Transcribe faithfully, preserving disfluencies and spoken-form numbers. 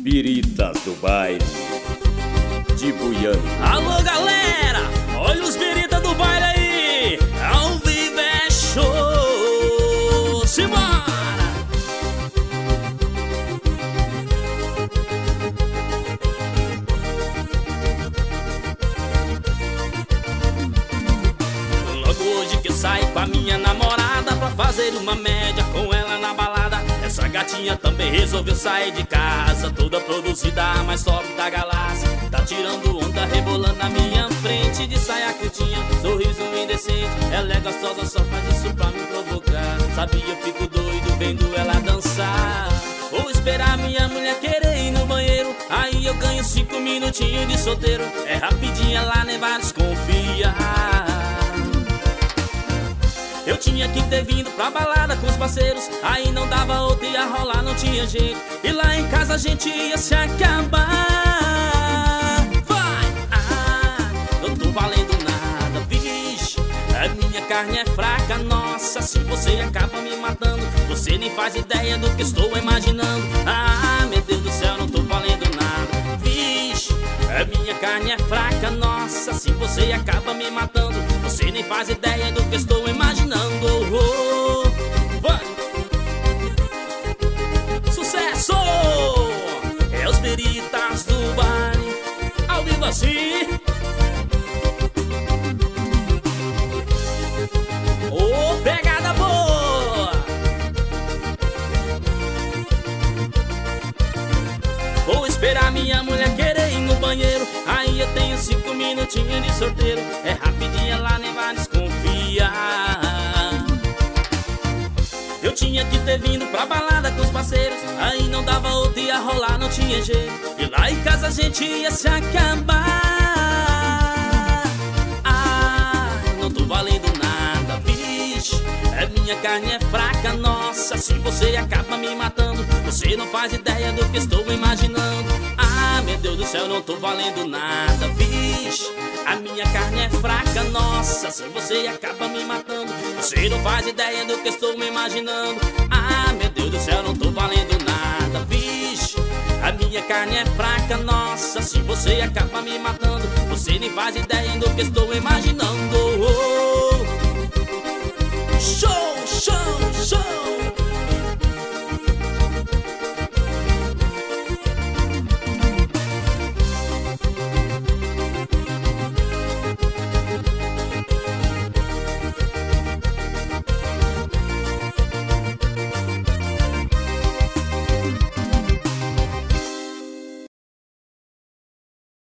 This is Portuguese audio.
Biritas do baile de Buiano. Alô galera, olha os biritas do baile aí, ao vivo é show, simbora! Logo hoje que eu saio com a minha namorada pra fazer uma média com ela na balada. Essa gatinha também resolveu sair de casa, toda produzida, a mais top da galáxia. Tá tirando onda, rebolando na minha frente, de saia curtinha, sorriso indecente. Ela é gostosa, só faz isso pra me provocar. Sabia, eu fico doido vendo ela dançar. Vou esperar minha mulher querer ir no banheiro, aí eu ganho cinco minutinhos de solteiro. É rapidinho, ela nem vai desconfiar. Eu tinha que ter vindo pra balada com os parceiros, aí não dava outra, ia rolar, não tinha jeito. E lá em casa a gente ia se acabar. Vai! Ah, não tô valendo nada, vixe. A minha carne é fraca, nossa, se você acaba me matando, você nem faz ideia do que estou imaginando. Ah, meu Deus do céu, não tô valendo nada, vixe. A minha carne é fraca, nossa, se você acaba me matando, você nem faz ideia do que estou imaginando. Oh, oh, vai. Sucesso! É os biritas do baile, ao vivo assim. Oh, pegada boa! Vou esperar minha mulher querer ir no banheiro, aí eu tenho cinco minutinhos de sorteiro. É rapidinho, ela nem vai desconfiar. Eu tinha que ter vindo pra balada com os parceiros, aí não dava outra, ia rolar, não tinha jeito. E lá em casa a gente ia se acabar. Ah, não tô valendo nada, vixe. A minha carne é fraca, nossa, se você acaba me matando, você não faz ideia do que estou imaginando. Ah, meu Deus do céu, não tô valendo nada, vixe. A minha carne é fraca, nossa, se você acaba me matando, você não faz ideia do que estou me imaginando. Ah, meu Deus do céu, não tô valendo nada, vixe. A minha carne é fraca, nossa, se você acaba me matando, você nem faz ideia do que estou imaginando. Oh, show, show!